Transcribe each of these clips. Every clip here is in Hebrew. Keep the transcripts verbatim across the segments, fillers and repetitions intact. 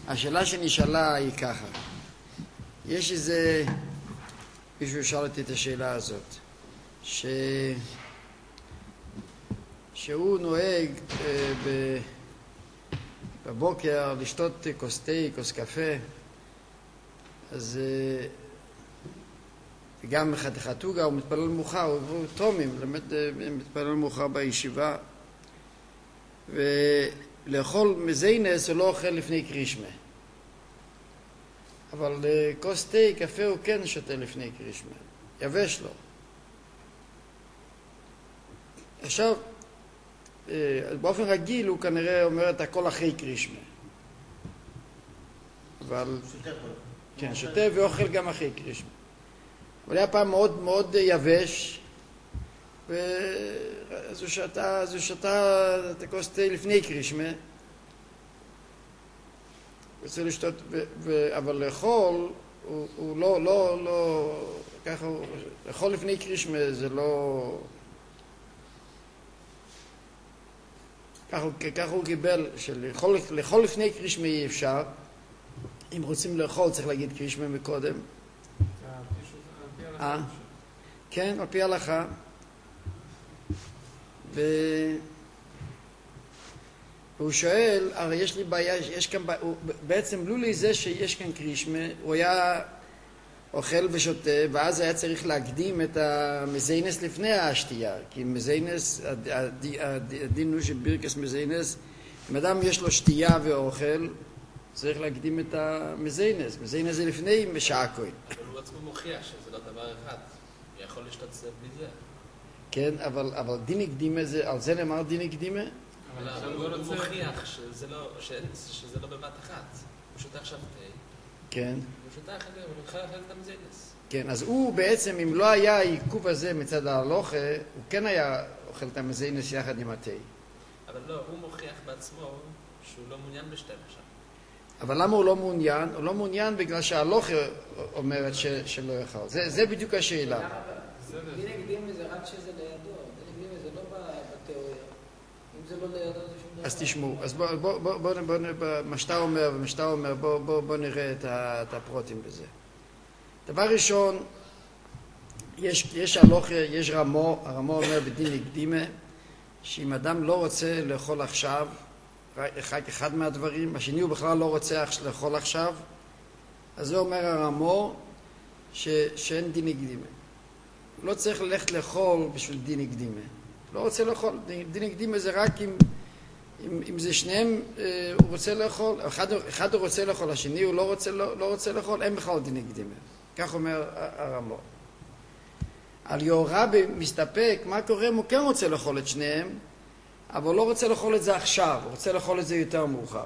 השאלה שנשאלה היא ככה. יש איזה... מישהו שאל אותי את השאלה הזאת. ש... שהוא נוהג אה, ב... בבוקר לשתות כוס תה, כוס קפה, אז אה, גם חתיכת עוגה, הוא מתפלל מאוחר, הוא תומים, באמת אה, מתפלל מאוחר בישיבה, ולאכול מזיינס הוא לא אוכל לפני קרישמה. אבל אה, כוס תה, קפה הוא כן שותה לפני קרישמה, יבש לו. עכשיו, באופן רגיל הוא כנראה אומר את הכל אחרי קרישמה. אבל... שותה. כן, שותה ואוכל גם אחרי קרישמה. אבל היה פעם מאוד מאוד יבש, אז הוא שתה, אז הוא שתה את הכוס תה לפני קרישמה. רוצה לשתות, ו, ו, אבל לאכול, הוא, הוא לא, לא, לא, ככה הוא, לאכול לפני קרישמה זה לא... כך הוא, כך הוא קיבל, שלאכול לאכול לפני קרישמה אי אפשר. אם רוצים לאכול צריך להגיד קרישמה מקודם. אה? כן, על פי ההלכה. ו... והוא שואל, הרי יש לי בעיה, יש כאן, הוא, בעצם לולי זה שיש כאן קרישמה, הוא היה אוכל ושותה, ואז היה צריך להקדים את המזיינס לפני השתייה, כי מזיינס, הדין הוא של בירקס מזיינס, אם אדם יש לו שתייה ואוכל, צריך להקדים את המזיינס, מזיינס זה לפני משעה כהן. אבל הוא עצמו מוכיח שזה לא דבר אחד, הוא יכול לשתות בלי זה. כן, אבל, אבל דין הקדימה, זה, על זה נאמר דין הקדימה? אבל הוא מוכיח שזה לא, שזה לא בבת אחת, הוא שותה עכשיו תה. כן. הוא שותה אחרי, הוא נתחיל לאכול את המזיינס. כן, אז הוא בעצם, אם לא היה העיכוב הזה מצד ההלוכה, הוא כן היה אוכל את המזיינס יחד עם התה. אבל לא, הוא מוכיח בעצמו שהוא לא מעוניין בשתי עכשיו. אבל למה הוא לא מעוניין? הוא לא מעוניין בגלל שההלוכה אומרת ש, שלא יאכל. זה, זה בדיוק השאלה. דין הקדימה זה רק שזה לידו. דין הקדימה זה לא בתיאוריה. אם זה לא לידו זה שום דבר. אז תשמעו, אז בוא, בוא, בוא, בוא, בוא, בוא, מה שאתה אומר ומה שאתה אומר, בוא, בוא, בוא נראה את, ה, את הפרוטים בזה. דבר ראשון, יש, יש הלוכה, יש רמו, הרמו אומר בדין הקדימה, שאם אדם לא רוצה לאכול עכשיו, רק אחד מהדברים, השני הוא בכלל לא רוצה לאכול עכשיו, אז זה אומר הרמו ש, שאין דין הקדימה. הוא לא צריך ללכת לאכול בשביל דין הקדימה. לא רוצה לאכול, דין הקדימה זה רק אם, אם, אם זה שניהם אה, הוא רוצה לאכול, אחד, אחד הוא רוצה לאכול, השני הוא לא רוצה, לא, לא רוצה לאכול, אין בכלל דין הקדימה. כך אומר הרמו. על יורבי מסתפק, מה קורה אם הוא כן רוצה לאכול את שניהם, אבל הוא לא רוצה לאכול את זה עכשיו, הוא רוצה לאכול את זה יותר מאוחר.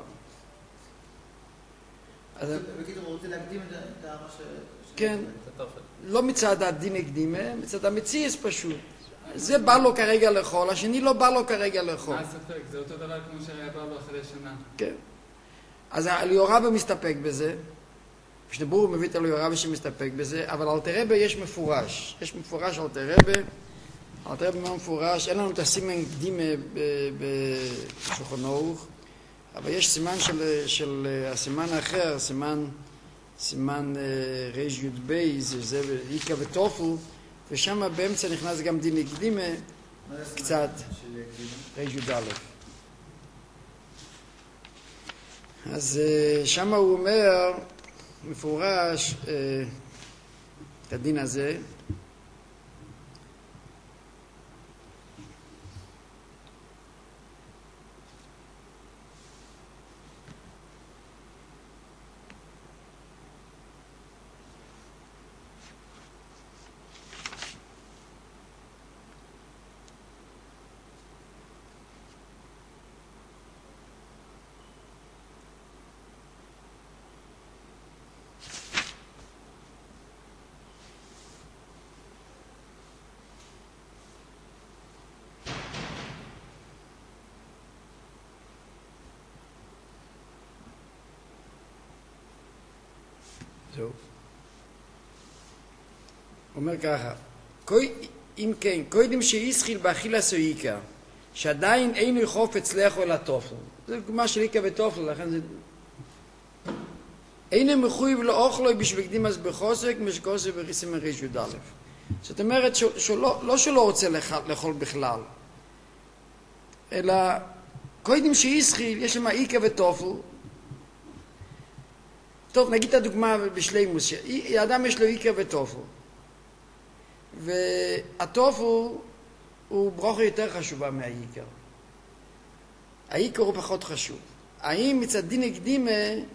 בקיצור, הוא רוצה להקדים את מה ש... כן, לא מצד הדין הקדימה, מצד המציאס פשוט. זה בא לו כרגע לאכול, השני לא בא לו כרגע לאכול. מה ספק? זה אותו דבר כמו שהיה בא באחרי שנה. כן. אז אליורבא מסתפק בזה, שדבור מביא את אליורבא שמסתפק בזה, אבל אלתר רבי יש מפורש. יש מפורש אלתר רבי, אלתר רבי מה מפורש, אין לנו את הסימן קדימה בשולחן ערוך, אבל יש סימן של, של הסימן האחר, סימן, סימן רייש יוד בייז, זה איקה וטופו, ושם באמצע נכנס גם דין הקדימה, קצת, רייש יוד א'. אז שם הוא אומר, מפורש, את הדין הזה, זהו. אומר ככה, אם כן, קודם שישחיל באכילה סויקה, שעדיין אין חופץ לאכול התופל. זה דוגמה של איקה וטופל, לכן זה אין מחויב לאוכלו בשבקדים אז בחוסק משקוסי וריסים מריש י"א. זאת אומרת שלא, לא שלא רוצה לאכול בכלל, אלא קודם שישחיל, יש למה איקה וטופו. טוב, נגיד את הדוגמה בשלימוס, האדם יש לו איקה וטופו, והטופו הוא ברוכה יותר חשובה מהאיקר. האיקר הוא פחות חשוב. האם מצד דין הקדימה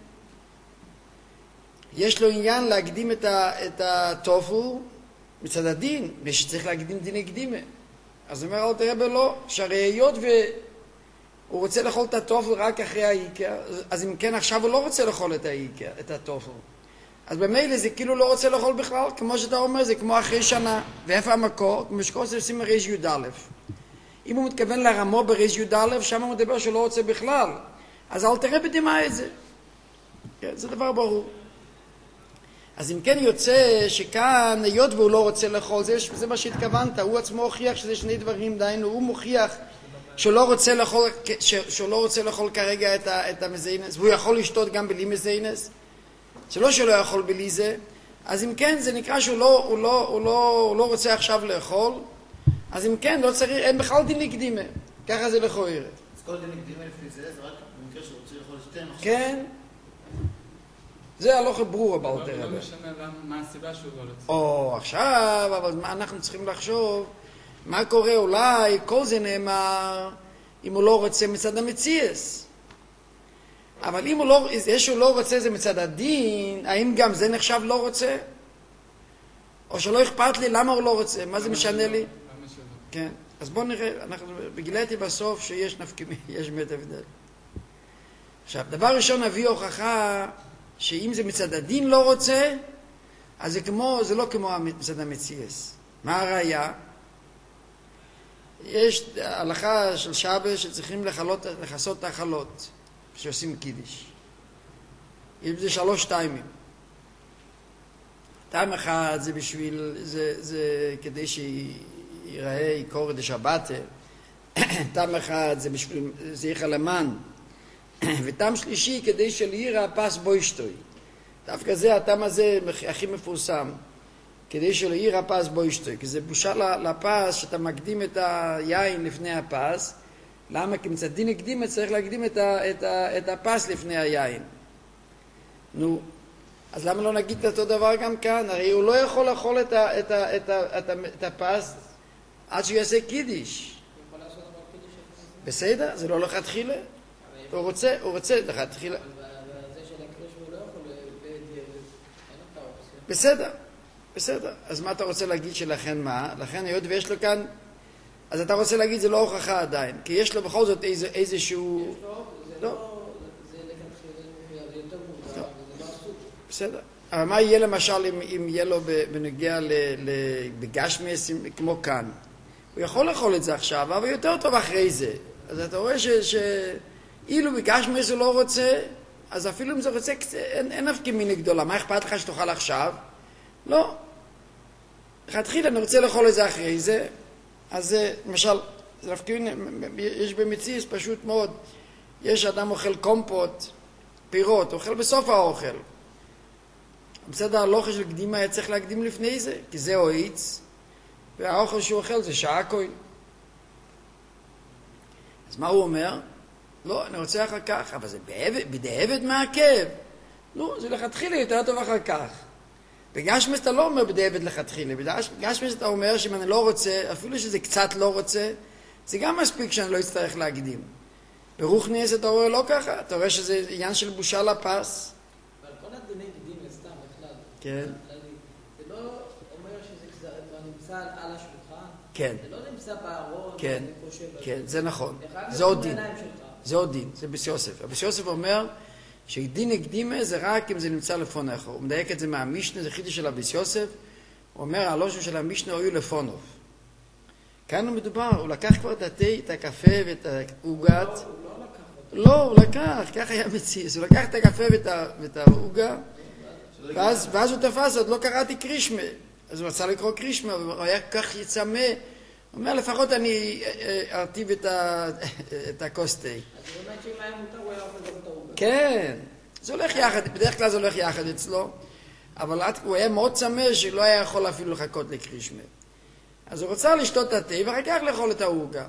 יש לו עניין להקדים את, ה, את הטופו מצד הדין, ושצריך להקדים דין הקדימה? אז אומר אל תראה בלא, שהרי היות והוא רוצה לאכול את הטופו רק אחרי האיקר, אז אם כן עכשיו הוא לא רוצה לאכול את האיקר, את הטופו. אז במילא זה כאילו לא רוצה לאכול בכלל, כמו שאתה אומר, זה כמו אחרי שנה. ואיפה המקור? כמו שקוראים עושים מריש י"א. אם הוא מתכוון לרמו בריש י"א, שם הוא מדבר שהוא לא רוצה בכלל. אז אל תראה בדמה את זה. כן, זה דבר ברור. אז אם כן יוצא שכאן, היות והוא לא רוצה לאכול, זה, זה מה שהתכוונת, הוא עצמו הוכיח שזה שני דברים, דיינו, הוא מוכיח שהוא לא רוצה לאכול, שהוא לא רוצה לאכול כרגע את, ה, את המזיינס, והוא יכול לשתות גם בלי מזיינס, שלא שלא יכול בלי זה, אז אם כן זה נקרא שהוא לא, הוא לא, הוא לא, הוא לא רוצה עכשיו לאכול, אז אם כן לא צריך, אין בכלל דין לקדימה, ככה זה לכאורה. אז כל דין לקדימה לפי זה, זה רק במקרה שהוא רוצה לאכול שתיים עכשיו. כן. זה הלוך ברור הבא יותר. לא משנה מה הסיבה שהוא לא רוצה. או, עכשיו, אבל מה אנחנו צריכים לחשוב? מה קורה? אולי כל זה נאמר אם הוא לא רוצה מצד המציאס. אבל אם הוא לא, זה שהוא לא רוצה זה מצד הדין, האם גם זה נחשב לא רוצה? או שלא אכפת לי למה הוא לא רוצה? מה זה משנה לי? כן. אז בואו נראה, אנחנו בגילאתי בסוף שיש נפקמי, יש באמת הבדל. עכשיו, דבר ראשון נביא הוכחה שאם זה מצד הדין לא רוצה, אז זה כמו, זה לא כמו מצד המציאס. מה הראיה? יש הלכה של שבת שצריכים לחלות, לחסות את החלות שעושים קידיש. יש בזה שלוש טיימים. טיים אחד זה בשביל, זה, זה כדי שיראה עיקור דשבת. טעם אחד זה בשביל, זה יחל למן. וטעם שלישי כדי שלירא הפס בו ישתוי. דווקא זה הטעם הזה הכי מפורסם. כדי שלירא הפס בו ישתוי. כי זה בושה לפס שאתה מקדים את היין לפני הפס. למה? כי מצד דין הקדימה צריך להקדים את, ה, את, ה, את הפס לפני היין. נו, אז למה לא נגיד את אותו דבר גם כאן? הרי הוא לא יכול לאכול את, ה, את, ה, את, ה, את, ה, את הפס עד שהוא יעשה קידיש. בסדר? זה לא לכתחילה. הוא רוצה, הוא רוצה לכתחילה. אבל זה של הקריש הוא לא יכול בדיעבד. אין אותה אופציה. בסדר, בסדר. אז מה אתה רוצה להגיד שלכן מה? לכן היות ויש לו כאן, אז אתה רוצה להגיד זה לא הוכחה עדיין, כי יש לו בכל זאת איזה, איזשהו... יש לו, זה לא, זה לכתחילה, זה יותר מורכב, וזה לא אסור. בסדר. אבל מה יהיה למשל אם, אם יהיה לו בנגיע בגשמס כמו כאן? הוא יכול לאכול את זה עכשיו, אבל יותר טוב אחרי זה. אז אתה רואה ש... ש... אילו בגשמס הוא לא רוצה, אז אפילו אם זה רוצה, אין, אין אף כמיני גדולה. מה אכפת לך שתאכל עכשיו? לא. לכתחיל, אני רוצה לאכול את זה אחרי זה. אז למשל, זה יש במציאות פשוט מאוד. יש אדם אוכל קומפוט, פירות, אוכל בסוף האוכל. בסדר, הלוכה של קדימה היה צריך להקדים לפני זה, כי זה הועיץ, והאוכל שהוא אוכל זה שעה כהן. אז מה הוא אומר? לא, אני רוצה אחר כך, אבל זה בדיעבד מעכב. לא, זה לכתחילה יותר טוב אחר כך. בגשמס אתה לא אומר בדיעבד לכתחילה, בגשמס אתה אומר שאם אני לא רוצה, אפילו שזה קצת לא רוצה, זה גם מספיק שאני לא אצטרך להקדים. ברוחניאס אתה רואה לא ככה, אתה רואה שזה עניין של בושה לפס. אבל כל הדיני קדימה סתם בכלל. כן. זה לא אומר שזה כבר נמצא על השולחן. כן. זה לא נמצא בארון. כן, כן, זה נכון. זה זה עוד דין. בעיניים שלך. זה עוד דין, זה בסיוסף. בסיוסף אומר שדין הקדימה זה רק אם זה נמצא לפונך. הוא מדייק את זה מהמשנה, זה חידי של הביסיוסף. הוא אומר, הלושן של המשנה היו לפונוב. כאן הוא מדובר, הוא לקח כבר את התה, את הקפה ואת העוגת. הוא לא לקח אותו. לא, הוא לקח, ככה היה מציץ. הוא לקח את הקפה ואת העוגה, ואז, ואז הוא תפס, עוד לא קראתי קרישמה. אז הוא רצה לקרוא קרישמה, הוא היה כך יצמא. הוא אומר, לפחות אני ארטיב את הכוס תה. אז הוא אומר שאם היה מותר, הוא היה אוכל גם את העוגה. כן, זה הולך יחד, בדרך כלל זה הולך יחד אצלו, אבל הוא היה מאוד צמא שלא היה יכול אפילו לחכות לקרישמה. אז הוא רצה לשתות את התה ואחר כך לאכול את העוגה.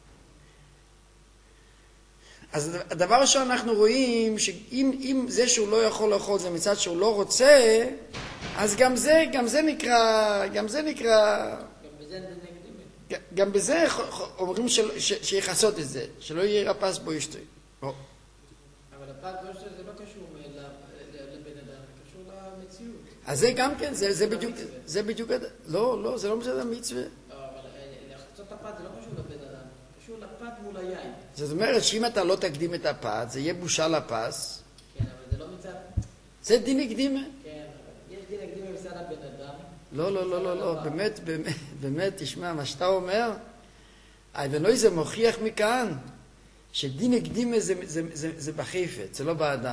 אז הדבר ראשון אנחנו רואים שאם אם זה שהוא לא יכול לאכול זה מצד שהוא לא רוצה, אז גם זה, גם זה נקרא, גם זה נקרא, גם בזה נגדים. גם בזה אומרים שיחסות את זה, שלא יהיה רפס בו אשתו. אבל הפעם בו אשתו זה לא קשור לבן אדם, זה קשור למציאות. אז זה גם כן, זה, זה בדיוק, זה בדיוק, לא, לא, זה לא מצד המצווה. לא, אבל לחצות הפת זה לא קשור לבן אדם, קשור לפת מול היין. זאת אומרת שאם אתה לא תקדים את הפת, זה יהיה בושה לפס. כן, אבל זה לא מצד... זה דין הקדימה. כן, אבל יש דין הקדימה מצד הבן אדם. לא, לא, לא, לא, לא, באמת, באמת, באמת, תשמע, מה שאתה אומר, האבנוי זה מוכיח מכאן, שדין הקדימה זה, זה, זה, זה בחפץ, זה לא באדם.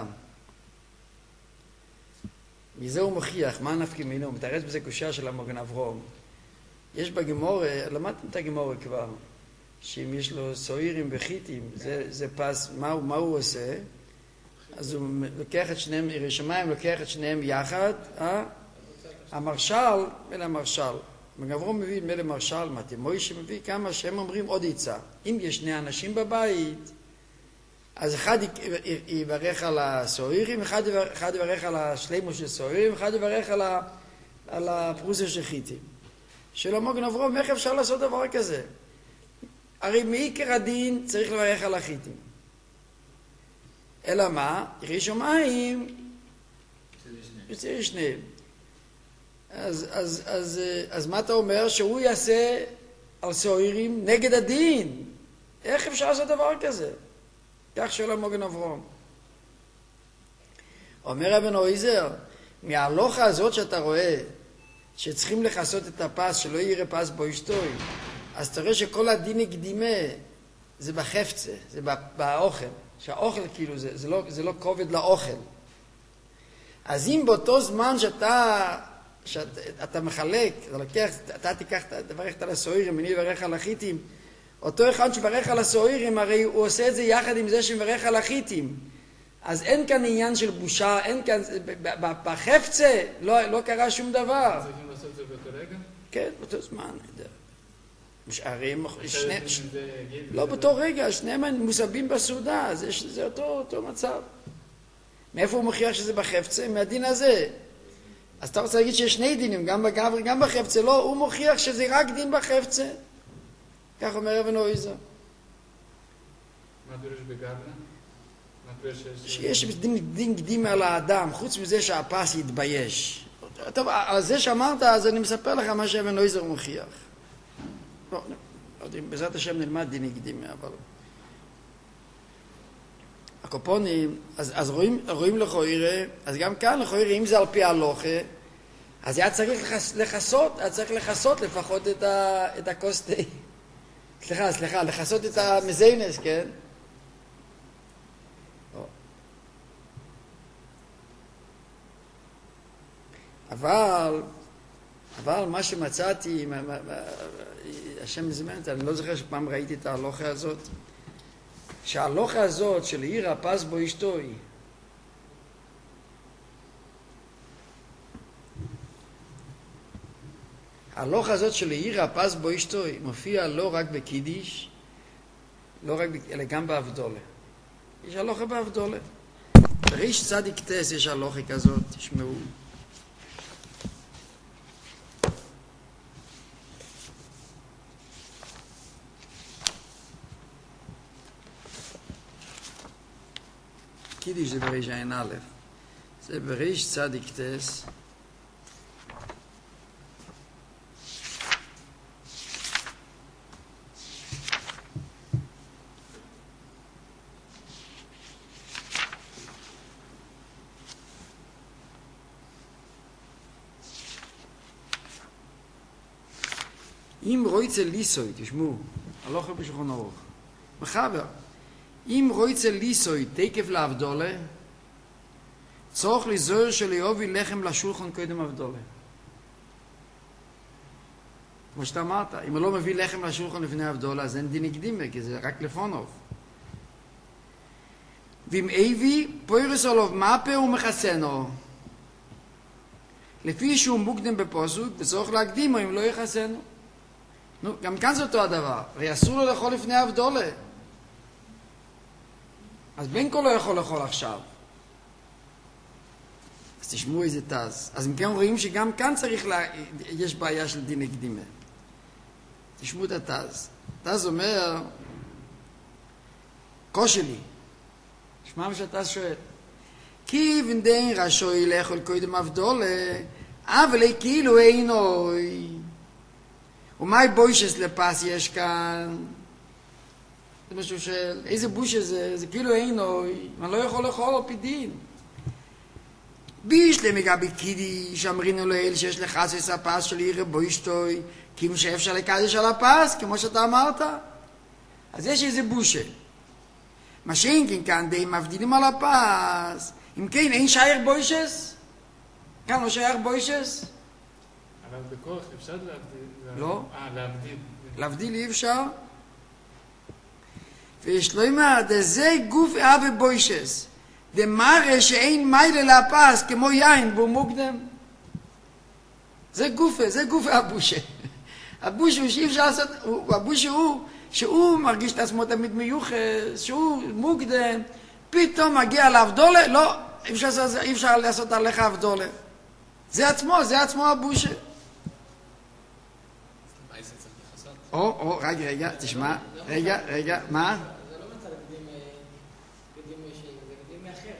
מזה הוא מוכיח, מה נפקא מינו? הוא מתרץ בזה קושיה של המגן אברום. יש בגמורה, למדתם את הגמורה כבר, שאם יש לו סוהירים וחיטים, זה, זה פס, מה, מה הוא עושה? אז הוא לוקח את שניהם, ירא שמיים לוקח את שניהם יחד, אה? המרשל, מלא המרשל. מגן אברום מביא מלא מרשל, מתי מוישה מביא כמה שהם אומרים עוד עצה. אם יש שני אנשים בבית, אז אחד יברך על הסוהירים, אחד יברך על השלימו של סוהירים, אחד יברך על, ה, על הפרוסיה של חיטים. שלא מגן אברום, איך אפשר לעשות דבר כזה? הרי מעיקר הדין צריך לברך על החיטים. אלא מה? ירא שמיים יוצא שניהם. אז, אז, אז, אז מה אתה אומר? שהוא יעשה על סוהירים נגד הדין. איך אפשר לעשות דבר כזה? כך שואל המגן אברום. אומר אבן עוזר, מההלוכה הזאת שאתה רואה, שצריכים לכסות את הפס, שלא יראה פס בו אשתוי, אז תראה שכל הדין הקדימה, זה בחפצה, זה באוכל. שהאוכל כאילו, זה, זה, לא, זה לא כובד לאוכל. אז אם באותו זמן שאתה, שאתה אתה מחלק, אתה לוקח, אתה תיקח, תברך על הסוהירים, אני אברך על החיטים, אותו אחד שברך על הסוהירים, הרי הוא עושה את זה יחד עם זה שברך על החיטים. אז אין כאן עניין של בושה, אין כאן, בחפצה לא, לא קרה שום דבר. צריכים לעשות את זה באותו רגע? כן, באותו זמן, אני יודע. הרי שני, לא באותו רגע, שניהם מוסבים בסעודה, זה, זה אותו, אותו מצב. מאיפה הוא מוכיח שזה בחפצה? מהדין הזה. אז אתה רוצה להגיד שיש שני דינים, גם בגבר וגם בחפצה, לא, הוא מוכיח שזה רק דין בחפצה. כך אומר אבן עוזר. מה פירוש בגבר? שיש דין, דין קדים על האדם, חוץ מזה שהפס יתבייש. טוב, על זה שאמרת, אז אני מספר לך מה שאבן עוזר מוכיח. לא, לא, בעזרת השם נלמד דין קדימה, אבל... הקופונים, אז, אז רואים, רואים לכוירה, אז גם כאן לכוירה, אם זה על פי הלוכה, אז היה צריך לחסות, היה צריך לחסות לפחות את, ה, את הקוסטי. סליחה, סליחה, לחסות את המזיינס, כן? אבל, אבל מה שמצאתי, מה, מה, מה, השם מזמנת, אני לא זוכר שפעם ראיתי את ההלוכה הזאת, שההלוכה הזאת של עיר הפס בו אשתוי, ההלוכה הזאת של עיר הפס בו אשתוי מופיע לא רק בקידיש, לא רק, אלא גם באבדולה. יש הלוכה באבדולה. בריש צדיק טס יש הלוכה כזאת, תשמעו. קידיש זה בריש עין א', זה בריש צדיק טס, אם רויצה ליסוי, תשמעו, הלוכה בשולחן ערוך, מחבר, אם רויצה ליסוי תקף לאבדולה, צורך לזוהר שליובי לחם לשולחן קודם אבדולה. כמו שאתה אמרת, אם הוא לא מביא לחם לשולחן לפני אבדולה, אז אין דין הקדימה, כי זה רק לפונוב. ועם אבי פוירס עליו מפה ומחסנו. לפי שהוא מוקדם בפוסוק, וצורך להקדימו אם לא יחסנו. נו, גם כאן זה אותו הדבר. הרי אסור לו לאכול לפני הבדולה. אז בין כה לא יכול לאכול עכשיו. אז תשמעו איזה תז. אז אם כן רואים שגם כאן צריך לה... יש בעיה של דין הקדימה. תשמעו את התז. תז אומר, קושלי. תשמע מה שהתז שואל. כי ונדין רשוי לאכול קודם הבדולה, אבל כאילו אינוי. ומאי בוישס לפס יש כאן? זה משהו של... איזה בושה זה? זה כאילו אינוי. אני לא יכול לאכול על פי דין. ביש למגבי קידי שאמרינו לאל שיש לחסס הפס של עיר בוישטוי, כאילו שאפשר לקדש על הפס, כמו שאתה אמרת. אז יש איזה בושה. מה שאין כן כאן די מבדילים על הפס. אם כן, אין שייר בוישס? כאן לא שייר בוישס? אבל בכוח אפשר להבדיל. לא. אה, להבדיל. להבדיל אי אפשר. ויש לו אמר, זה גוף אהבה בוישס. זה מראה שאין מיילה להפס כמו יין בו מוקדם. זה גופה, זה גופה הבושה. הבושה הוא שאי אפשר לעשות, הבושה הוא שהוא מרגיש את עצמו תמיד מיוחס, שהוא מוקדם, פתאום מגיע להבדולה, לא, אי אפשר, אי אפשר לעשות עליך הבדולה. זה עצמו, זה עצמו הבושה. או, או, רגע, רגע, תשמע, רגע, רגע, מה? זה לא מצד הקדימה, קדימה שהיא, זה קדימה אחרת.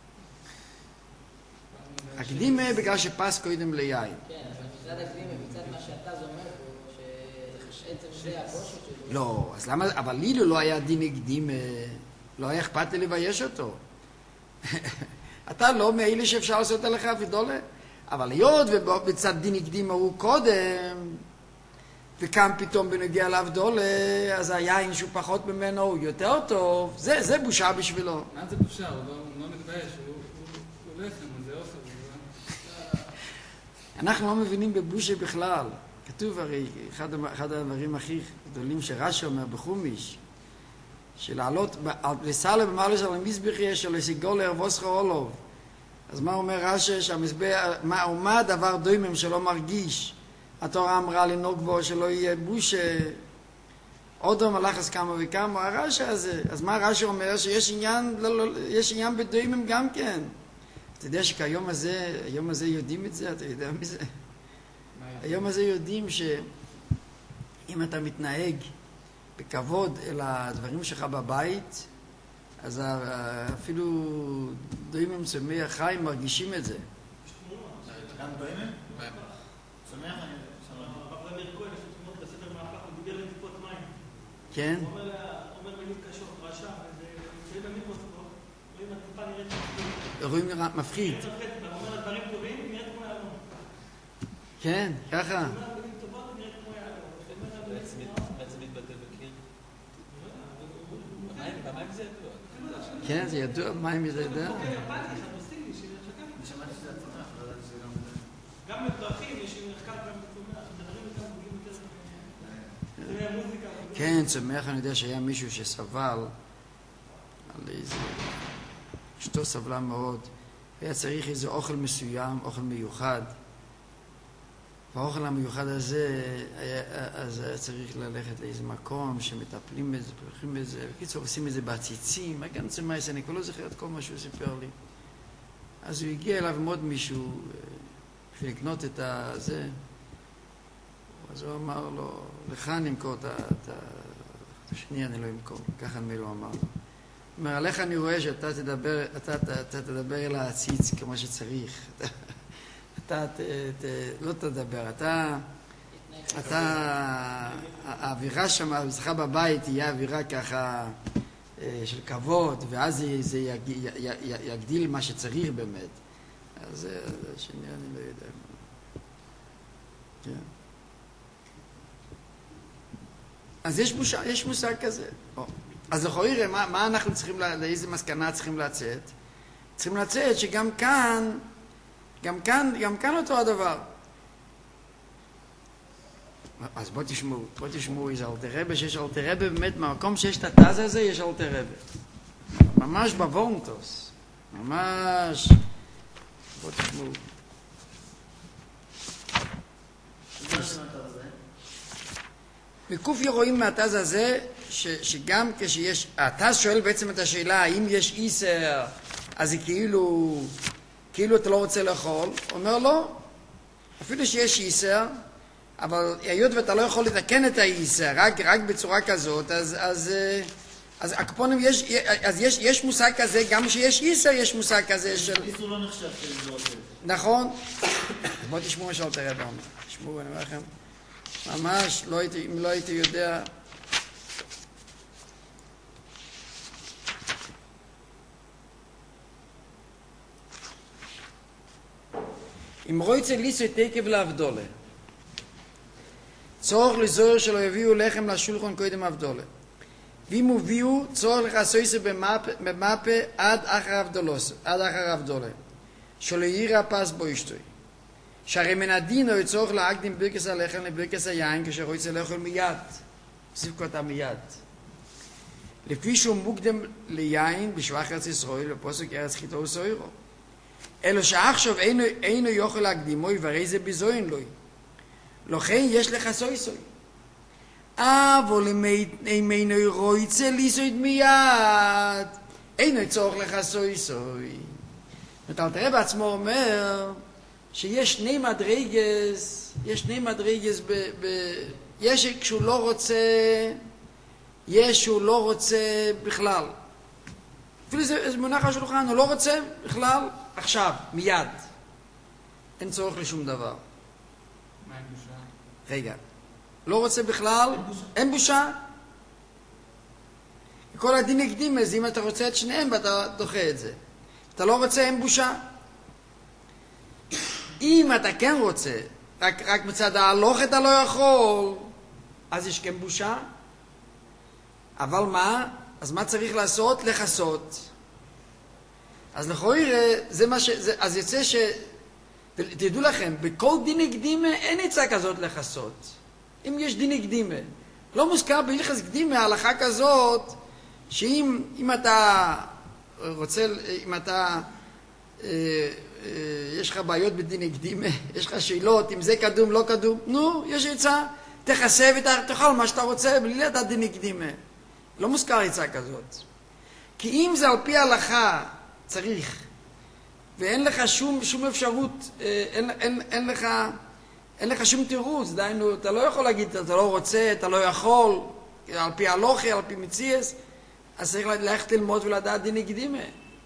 הקדימה בגלל שפס קודם ליין. כן, אבל מצד הקדימה, מצד מה שאתה זומר פה, שעצם שלי הבושת שלו. לא, אז למה, אבל לילו לא היה דין הקדימה, לא היה אכפת לי לבייש אותו. אתה לא מאלה שאפשר לעשות עליך אבידולה, אבל היות ובצד דין הקדימה הוא קודם, וכאן פתאום בנגיע לאבדולה, אז היין שהוא פחות ממנו הוא יותר טוב, זה, זה בושה בשבילו. מה זה בושה? הוא לא, הוא לא מתבייש, הוא, הוא, הוא לחם, זה אוכל. אנחנו לא מבינים בבושה בכלל. כתוב הרי, אחד, אחד הדברים הכי גדולים שרש"י אומר בחומיש, שלעלות, לסלם אמר לו של המזבחי יש לו סיגול להרבוס חרולוב. אז מה אומר רש"י? שהמזבח, מה, ומה הדבר דוימם שלא מרגיש? התורה אמרה לנהוג בו שלא יהיה בושה, עוד מלאכס כמה וכמה, הרש"י הזה. אז מה רש"י אומר? שיש עניין, לא, לא, יש עניין בדוימם גם כן. אתה יודע שכיום הזה, היום הזה יודעים את זה? אתה יודע מזה? היום הזה יודעים שאם אתה מתנהג בכבוד אל הדברים שלך בבית, אז אפילו דוימם צומח חיים מרגישים את זה. גם דוימם? צומח אני... כן? הוא אומר מילים קשות, רשע, וזה באמת מוספות, רואים התקופה נראית מפחיד. רואים מפחיד. הוא אומר דברים טובים, נראית כמו יעלום. כן, ככה. הוא אומר מילים טובות, נראית כמו יעלום. בעצם מתבטא בקיר. במים זה ידוע. כן, זה ידוע, מים זה ידוע. חוקר יפני, חנוסי, שחקר. אני שמעתי שזה הצומח, לא יודעת שזה גם... גם בדרכים יש מחקר גם בצומח, דברים יותר מוגעים יותר. זה מוזיקה. כן, צומח, אני יודע שהיה מישהו שסבל על איזה... אשתו סבלה מאוד. היה צריך איזה אוכל מסוים, אוכל מיוחד. והאוכל המיוחד הזה, היה, אז היה צריך ללכת לאיזה מקום שמטפלים בזה, פרחים בזה. בקיצור, עושים את זה בעציצים, גם צמאס, אני כבר לא זוכר את כל מה שהוא סיפר לי. אז הוא הגיע אליו עם עוד מישהו בשביל לקנות את הזה. אז הוא אמר לו, לך אני אמכור את השני, אני לא אמכור. ככה נמי לו אמר לו. הוא אומר, עליך אני רואה שאתה תדבר, אתה, אתה, אתה תדבר אל העציץ כמו שצריך. אתה ת, ת, לא תדבר, אתה, אתה, האווירה שם, אצלך בבית תהיה אווירה ככה של כבוד, ואז זה, זה יג, יגדיל מה שצריך באמת. אז השני אני לא יודע. כן. אז יש, בושה, יש מושג כזה. או. אז לכאורה, מה, מה אנחנו צריכים, לאיזה מסקנה צריכים לצאת? צריכים לצאת שגם כאן, גם כאן, גם כאן אותו הדבר. אז בוא תשמעו, בוא תשמעו איזה אלתר רבי, שיש אלתר רבי באמת, במקום שיש את התז הזה, יש אלתר רבי. ממש בוורנטוס, ממש, בואו תשמעו. בקופיה רואים מהתז הזה, ש, שגם כשיש, התז שואל בעצם את השאלה, האם יש איסר, אז זה כאילו, כאילו אתה לא רוצה לאכול, אומר לא, אפילו שיש איסר, אבל היות ואתה לא יכול לתקן את האיסר, רק, רק בצורה כזאת, אז, אז, אז הקפונים יש, אז יש, יש מושג כזה, גם שיש איסר יש מושג כזה של... איסור לא נחשב שזה לא עושה. נכון. בואו תשמעו מה שאל תראה אומר. תשמעו, אני אומר לכם. ממש, לא הייתי, אם לא הייתי יודע... אם רויצה ליסו תקב להבדולה, צורך לזוהר שלא יביאו לחם לשולחון קודם הבדולה. ואם הביאו, צורך לחסויסו במפה עד אחר הבדולוס, עד אחר הבדולה. שלא יירא פס בו אשתוי. שהרי מן הדין הוא צורך להקדים ברכס הלחם לברכס היין כאשר רויצה לאכול מיד. הוסיף אותה מיד. לפי שהוא מוקדם ליין בשבח ארץ ישראל בפוסק ארץ חיתו וסוירו. אלו שעכשיו אינו, אינו יוכל להקדימוי והרי זה בזוין לוי. לכן יש לך סוי סוי. אבל אם אינו רויצה ליסוית מיד, אינו צורך לך סוי סוי. אתה תראה בעצמו אומר שיש שני מדרגס, יש שני מדרגס, ב, ב, יש כשהוא לא רוצה, יש שהוא לא רוצה בכלל. אפילו זה, זה מונח השולחן, הוא לא רוצה בכלל עכשיו, מיד. אין צורך לשום דבר. מה אין בושה? רגע. לא רוצה בכלל, אין בושה. אין בושה. כל הדין הקדים אז אם אתה רוצה את שניהם ואתה דוחה את זה. אתה לא רוצה, אין בושה. אם אתה כן רוצה, רק, רק מצד ההלוך אתה לא יכול, אז יש כן בושה. אבל מה? אז מה צריך לעשות? לחסות. אז לכאורה, זה מה ש... זה, אז יצא ש... תדעו לכם, בכל דין הקדימה אין עצה כזאת לחסות. אם יש דין הקדימה. לא מוזכר בהלכות קדימה ההלכה כזאת, שאם אם אתה רוצה, אם אתה... אה, אה, יש לך בעיות בדין הקדימה, יש לך שאלות, אם זה קדום, לא קדום, נו, יש עצה, תחסה ותאכל מה שאתה רוצה, בלי לדעת דין הקדימה. לא מוזכר עצה כזאת. כי אם זה על פי ההלכה צריך, ואין לך שום, שום אפשרות, אין, אין, אין, לך, אין לך שום תירוץ, דיינו, אתה לא יכול להגיד, אתה לא רוצה, אתה לא יכול, על פי הלוכי, על פי מציאס, אז צריך ללכת ללמוד ולדעת דין הקדימה.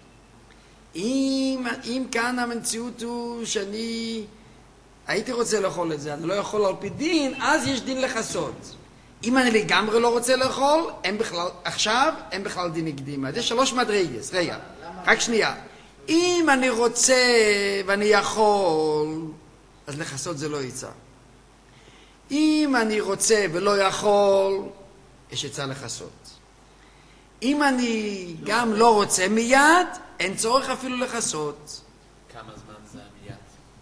אם, אם כאן המציאות הוא שאני הייתי רוצה לאכול את זה, אני לא יכול על פי דין, אז יש דין לחסות. אם אני לגמרי לא רוצה לאכול, אין בכלל, עכשיו אין בכלל דין הקדימה. זה שלוש מדרגס, רגע, רק שנייה. אם אני רוצה ואני יכול, אז לחסות זה לא יצא. אם אני רוצה ולא יכול, יש יצא לחסות. אם אני גם לא רוצה מיד, אין צורך אפילו לחסות. כמה זמן זה מיד?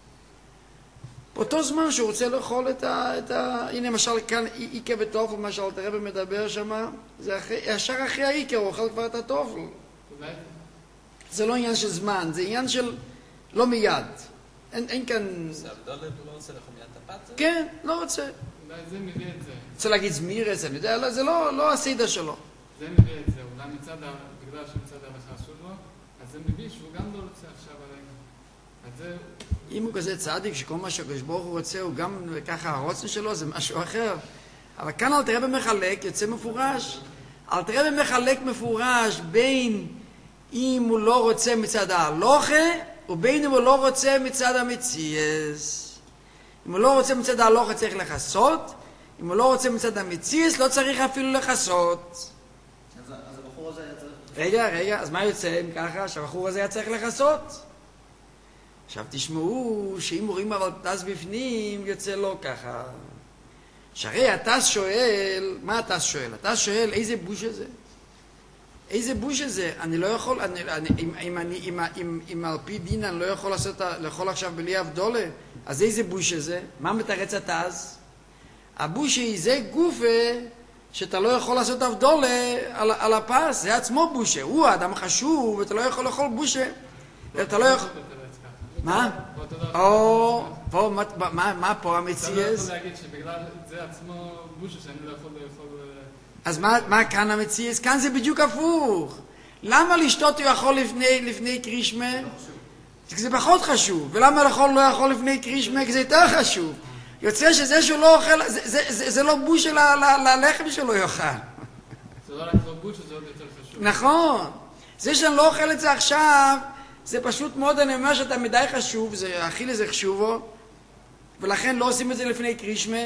באותו זמן שהוא רוצה לאכול את ה... את ה... הנה למשל כאן איקר וטופל, מה שאלת הרב מדבר שם, זה אחרי, ישר אחרי האיקר, הוא אוכל כבר את הטופל. זה לא עניין של זמן, זה עניין של לא מיד. אין, אין כאן... זה הבדולת, הוא לא רוצה לאכול מיד את הפת? כן, לא רוצה. אולי זה מביא את זה. רוצה להגיד זמירס, אני יודע, לא, זה לא, לא הסידה שלו. זה מביא את זה, אולי מצד, בגלל שמצד ההלכה אסור לו, אז זה מביא שהוא גם לא רוצה עכשיו עלינו. אז זה... אם הוא כזה צדיק שכל מה שהקדוש ברוך הוא רוצה הוא גם ככה הרוצן שלו, זה משהו אחר. אבל כאן אל תראה במחלק, יוצא מפורש. אל תראה במחלק מפורש בין אם הוא לא רוצה מצד ההלוכה, ובין אם הוא לא רוצה מצד המציאס. אם הוא לא רוצה מצד ההלוכה צריך לחסות, אם הוא לא רוצה מצד המציאס לא צריך אפילו לחסות. אז הבחור הזה היה צריך... רגע, רגע, אז מה יוצא אם ככה? שהבחור הזה היה צריך לחסות. עכשיו תשמעו שאם רואים אבל טס בפנים יוצא לא ככה. שהרי הטס שואל, מה הטס שואל? הטס שואל איזה בוש הזה? איזה בוש הזה? אני לא יכול, אני, אני, אם, אם, אני, אם, אם, אם על פי דין אני לא יכול לעשות, לאכול עכשיו בלי אבדולה, אז איזה בוש הזה? מה מתרץ הטס? הבוש היא זה גופה שאתה לא יכול לעשות הבדולה על, על הפס, זה עצמו בושה. הוא האדם חשוב, ואתה לא יכול לאכול בושה. ואתה לא יכול... מה? או, פה, מה, מה, מה פה המציאס? אתה לא יכול להגיד שבגלל זה עצמו בושה שאני לא יכול לאכול... אז מה, מה כאן המציאס? כאן זה בדיוק הפוך. למה לשתות הוא יכול לפני, לפני קרישמה? כי זה פחות חשוב. ולמה לאכול לא יכול לפני קרישמה? כי זה יותר חשוב. יוצא שזה שהוא לא אוכל, זה, זה, זה, זה לא בושה ל, ל, ללחם שלו יאכל. זה לא רק לא בושה, זה עוד יותר חשוב. נכון. זה שאני לא אוכל את זה עכשיו, זה פשוט מאוד, אני אומר שאתה מדי חשוב, זה אכילה זה חשובו, ולכן לא עושים את זה לפני קרישמה.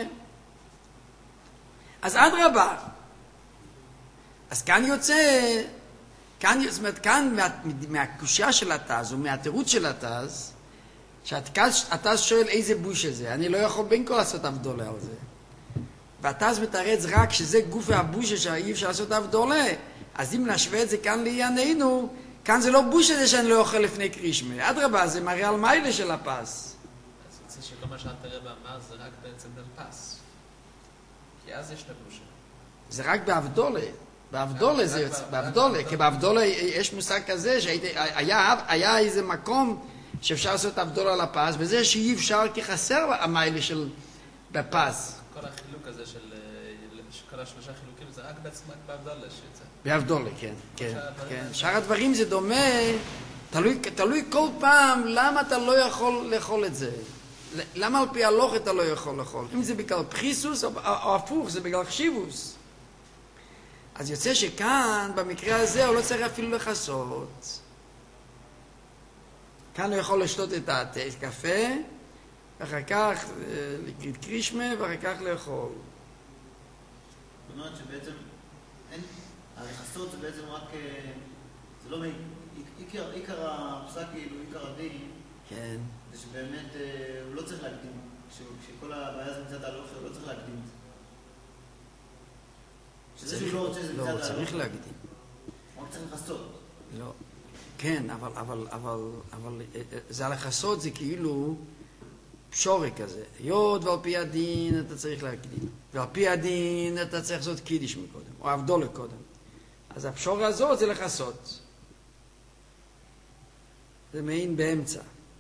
אז אדרבה. אז כאן יוצא, כאן, זאת אומרת, כאן מה, מהקושה של התז, או מהתירוץ של התז, שהתז שואל איזה בושה זה, אני לא יכול בין כה לעשות הבדולה על זה. והתז מתרץ רק שזה גוף הבושה שאי אפשר לעשות הבדולה. אז אם נשווה את זה כאן לענייננו, כאן זה לא בושה זה שאני לא אוכל לפני קרישמה. אדרבה, זה מראה על מיילה של הפס. אז יוצא שכל מה שאתה רב אמר זה רק בעצם בפס. כי אז יש לבושה. זה רק בהבדולה. בהבדולה זה יוצא, בהבדולה, כי בהבדולה יש מושג כזה שהיה איזה מקום שאפשר לעשות הבדולה על הפס, וזה שאי אפשר כי חסר המיילה של בפס. כל החילוק הזה של כל השלושה חילוקים זה רק בעצם רק בהבדולה שיוצא. בהבדולה, כן, כן, כן. שאר הדברים זה דומה, תלוי, תלוי כל פעם למה אתה לא יכול לאכול את זה. למה על פי הלוך אתה לא יכול לאכול? אם זה בגלל פחיסוס או, או הפוך, זה בגלל חשיבוס. אז יוצא שכאן, במקרה הזה, הוא לא צריך אפילו לחסות. כאן הוא יכול לשתות את הקפה, ואחר כך לקראת קרישמה, ואחר כך לאכול. זאת אומרת שבעצם אין, הרחסות זה בעצם רק, זה לא, עיקר, עיקר הפסק, כאילו, עיקר הדין, כן. זה שבאמת הוא לא צריך להקדים. כשכל הבעיה זה מצד הלוך, הוא לא צריך להקדים את זה. שזה שהוא לא רוצה, זה מצד הלוך. לא, צריך להקדים. הוא רק צריך לחסות. לא. כן, אבל, אבל, אבל, אבל, זה הלחסות זה כאילו פשורי כזה. יוד ועל פי הדין אתה צריך להקדים. ועל פי הדין אתה צריך לעשות קידיש מקודם, או הבדולה קודם. אז הפשורה הזאת זה לחסות. זה מעין באמצע.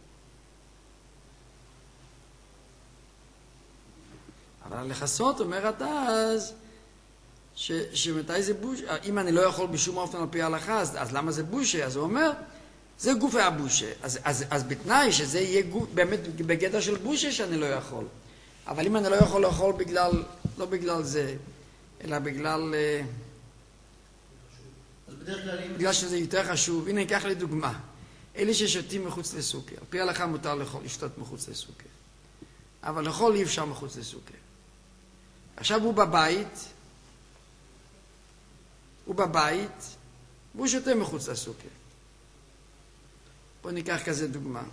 אבל לחסות אומר אתה אז, ש, שמתי זה בושה, אם אני לא יכול בשום אופן על פי ההלכה, אז, אז למה זה בושה? אז הוא אומר, זה גוף הבושה. אז, אז, אז בתנאי שזה יהיה גוף, באמת בגדר של בושה שאני לא יכול. אבל אם אני לא יכול לאכול בגלל, לא בגלל זה, אלא בגלל, אז בדרך כלל אם... בגלל שזה יותר חשוב, הנה ניקח לי דוגמה. אלה ששותים מחוץ לסוכר, על פי ההלכה מותר לאכול, לשתות מחוץ לסוכר. אבל לאכול אי אפשר מחוץ לסוכר. עכשיו הוא בבית, הוא בבית, והוא שותה מחוץ לסוכר. בואו ניקח כזה דוגמה.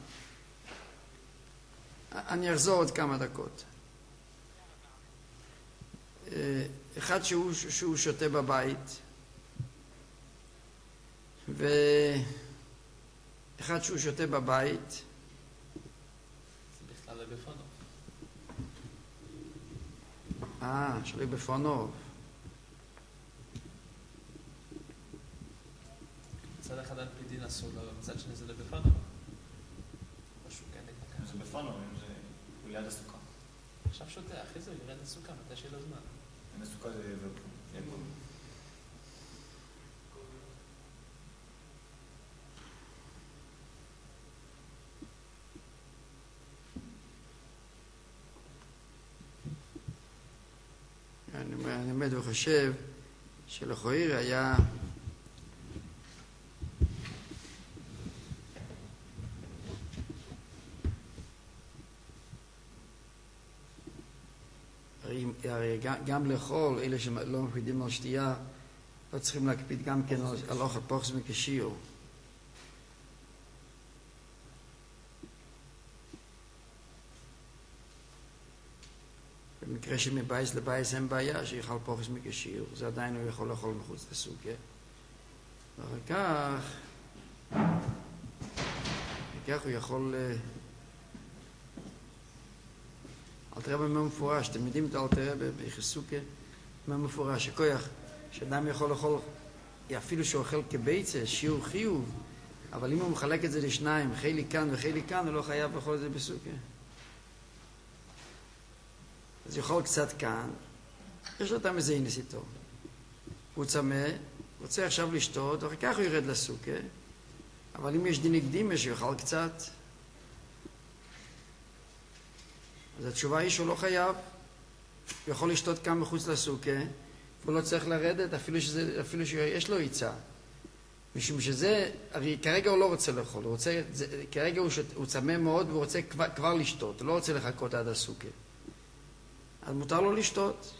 אני אחזור עוד כמה דקות. אחד שהוא, שהוא שותה בבית, ואחד שהוא שותה בבית, זה בכלל לא בפונוב. אה, שלי בפונוב. מצד אחד על פי דין אסור לו, מצד שני זה לא בפונוב. משהו כן נקרא. זה בפונוב, אם זה ליד הסוכה. עכשיו שותה, אחרי זה הוא ירד לסוכה, מתי שיהיה לו זמן. אין הסוכה זה יבוא. אני עומד וחושב שלכאורה היה הרי, הרי גם לאכול, אלה שלא מקפידים על שתייה, לא צריכים להקפיד גם כן על, על אוכל פוחס מקשיר. במקרה שמבייס לבייס אין בעיה שיאכל פוחס מקשיר, זה עדיין הוא יכול לאכול מחוץ לסוכר. ואחר כך, וכך הוא יכול... אלתר רבי אומר מפורש, אתם יודעים את אלתר רבי ביחס סוכר? מה מפורש? שכוח, שאדם יכול לאכול, אפילו שהוא אוכל כביצה, שיעור חיוב, אבל אם הוא מחלק את זה לשניים, חיילי כאן וחיילי כאן, הוא לא חייב לאכול את זה בסוכה. אז יאכל קצת כאן, יש לו את המזיינס איתו. הוא צמא, רוצה עכשיו לשתות, ואחר כך הוא ירד לסוכה, אבל אם יש דין קדימה שיאכל קצת, אז התשובה היא שהוא לא חייב. הוא יכול לשתות כאן מחוץ לסוכה, והוא לא צריך לרדת אפילו, שזה, אפילו שיש לו עיצה. משום שזה, הרי כרגע הוא לא רוצה לאכול, הוא רוצה, זה, כרגע הוא, הוא צמא מאוד והוא רוצה כבר, כבר לשתות, הוא לא רוצה לחכות עד הסוכה. אז מותר לו לשתות.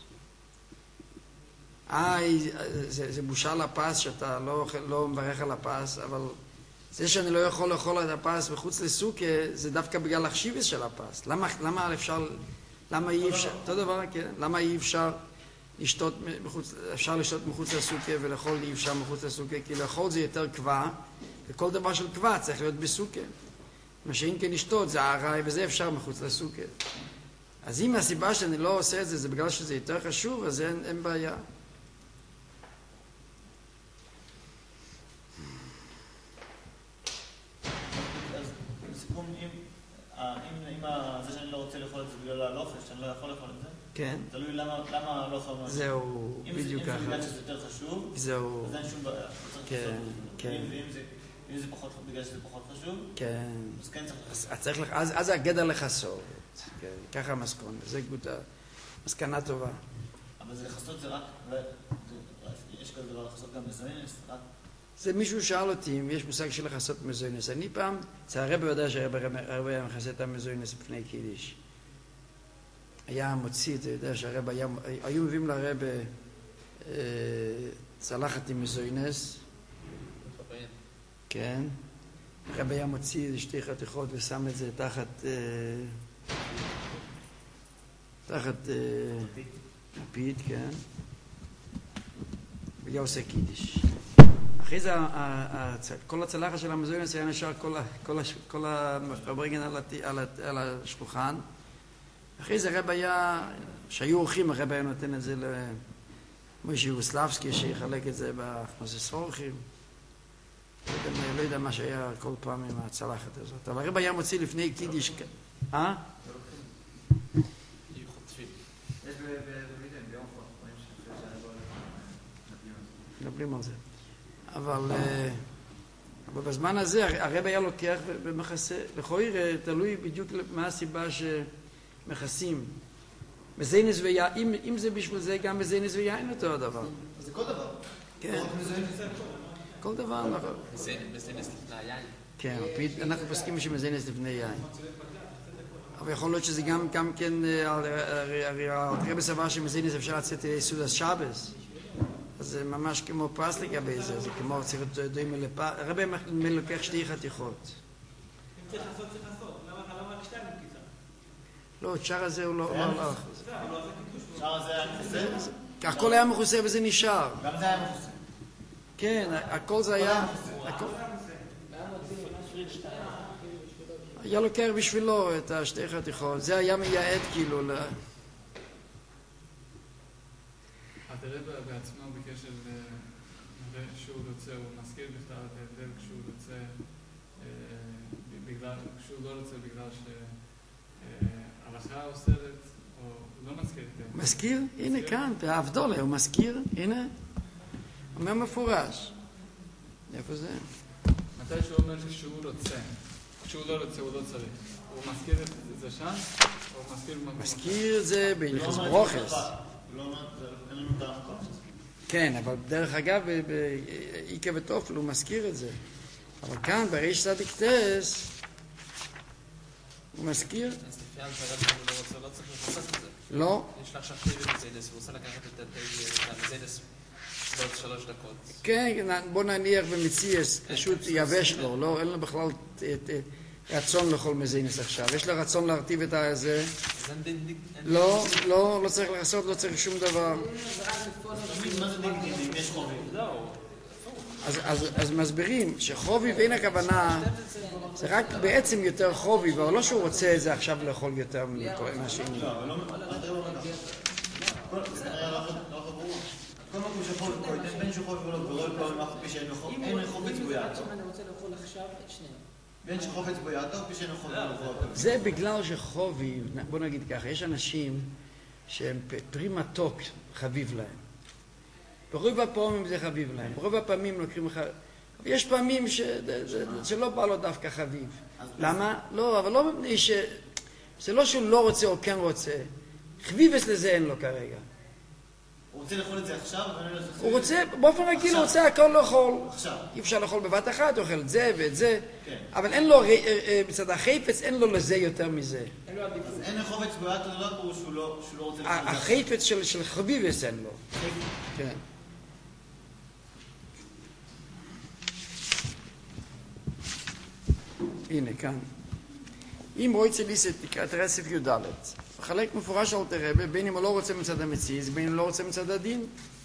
אה, זה, זה בושה לפס שאתה לא, לא מברך על הפס, אבל זה שאני לא יכול לאכול את הפס מחוץ לסוכה, זה דווקא בגלל החשיבס של הפס. למה, למה אפשר, למה אי אפשר, אותו דבר, כן? למה אי אפשר לשתות מחוץ, אפשר לשתות מחוץ לסוכה ולאכול אי אפשר מחוץ לסוכה? כי לאכול זה יותר קבע, וכל דבר של קבע צריך להיות בסוכה. מה שאם כן לשתות זה הערה, וזה אפשר מחוץ לסוכה. אז אם הסיבה שאני לא עושה את זה, זה בגלל שזה יותר חשוב, אז אין, אין בעיה. זה שאני לא רוצה לאכול את זה בגלל הלוחש, שאני לא יכול לאכול את זה? כן. תלוי למה לא יכול משהו. זהו, בדיוק ככה. אם זה בגלל שזה יותר חשוב, זהו. אז אין שום בעיה. כן, כן. ואם זה פחות בגלל שזה פחות חשוב, כן. אז כן צריך לחשוב. אז זה הגדר לחסור. ככה המסקון, זה מסקנה טובה. אבל זה לחסות זה רק, יש כזה דבר לחסות גם מזוינס, רק... זה מישהו שאל אותי אם יש מושג של לחסות מזוינס. אני פעם, זה הרב יודע שהרב היה מכסה את המזוינס בפני קידיש. היה מוציא, אתה יודע שהרב היה, היו מביאים לרב צלחת עם מזוינס. כן. הרב היה מוציא שתי חתיכות ושם את זה תחת, תחת לפיד, כן. והיה עושה קידיש. אחרי זה, כל הצלחת של המזוינס היה נשאר כל הפברגן על השולחן. אחרי זה הרב היה, שהיו אורחים, הרב היה נותן את זה למוישה יוגוסלבסקי, שיחלק את זה בהכנסס אורחים. לא יודע מה שהיה כל פעם עם הצלחת הזאת. אבל הרב היה מוציא לפני קידיש... אה? מדברים על זה. אבל, אבל בזמן הזה הרב היה לוקח ומכסה, לכאורה תלוי בדיוק מה הסיבה שמכסים. מזיינס ויין, אם, אם זה בשביל זה גם מזיינס ויין אותו הדבר. אז זה כל דבר. כן. כל דבר, נכון. מזיינס לפני היין. כן, אנחנו פוסקים שמזיינס לפני יין. אבל יכול להיות שזה גם, גם כן, הרי הרב סבר שמזיינס אפשר לצאת סעודת שבס. אז זה ממש כמו פרס לגבי זה, זה כמו צריך דויים מלפס, הרב מלוקח שתי חתיכות. אם צריך לעשות, צריך לעשות. למה רק שתיים מקיצה? לא, צ'אר הזה הוא לא... צ'אר הזה היה מכוסה? הכל היה מכוסה וזה נשאר. גם זה היה מכוסה. כן, הכל זה היה... היה לוקח בשבילו את השתי חתיכות, זה היה מייעד כאילו ל... הרב בעצמו בקשר שהוא רוצה, הוא מזכיר בכלל את ההבדל כשהוא רוצה, כשהוא לא רוצה בגלל שהלכה אוסרת, או הוא לא מזכיר את זה. מזכיר? הנה כאן, בהבדולה, הוא מזכיר, הנה, אומר מפורש. איפה זה? מתי שהוא אומר שהוא רוצה, כשהוא לא רוצה הוא לא צריך. הוא מזכיר את זה שם, או מזכיר... מזכיר את זה בהלכות ברוכס. כן, אבל דרך אגב, באיקה וטופל הוא מזכיר את זה. אבל כאן, בריש צדיק טס, הוא מזכיר... אז לפי ההלפרד שהוא לא רוצה, לא צריך לפסס את זה. לא. יש לך עכשיו תהי במזיינס, הוא רוצה לקחת את המזיינס בעוד שלוש דקות. כן, בוא נניח במציאס, פשוט יבש לו, לא, אין לו בכלל רצון לאכול מזיינס עכשיו. יש לו רצון להרטיב את הזה. לא, לא, לא צריך לעשות, לא צריך שום דבר. אז מסבירים שחובי ואין הכוונה, זה רק בעצם יותר חובי, אבל לא שהוא רוצה את זה עכשיו לאכול יותר מה שאין. כל מקום שחוב קויטן, בין שחוב ולא ברול פעמים אף פי שאין חוב, אין חובץ בו יעתו. אם אני רוצה לאכול עכשיו את שניהם. בין שחובץ בו יעתו, פי שאין חוב ולא ברול. זה בגלל שחובי, בוא נגיד ככה, יש אנשים שהם פרי מתוק חביב להם. ברוב הפעמים זה חביב להם, ברוב הפעמים לוקחים לך... יש פעמים שלא בא לו דווקא חביב. למה? לא, אבל לא מפני ש... זה לא שהוא לא רוצה או כן רוצה. חביבס לזה אין לו כרגע. הוא רוצה לאכול את זה עכשיו? הוא רוצה, באופן רגיל הוא רוצה הכל לאכול. עכשיו. אי אפשר לאכול בבת אחת, הוא אוכל את זה ואת זה. כן. אבל אין לו, מצד החפץ אין לו לזה יותר מזה. אין לו עדיפות. אז אין חובץ בו יעתו, זה לא פירוש שהוא לא רוצה לאכול את זה. החפץ של חביבס אין לו. כן. הנה, כאן. אם רויצה ליסט, תקרא את רצף י"ד. חלק מפורש על תרבה, בין אם הוא לא רוצה מצד המציז, בין אם הוא לא רוצה מצד הדין.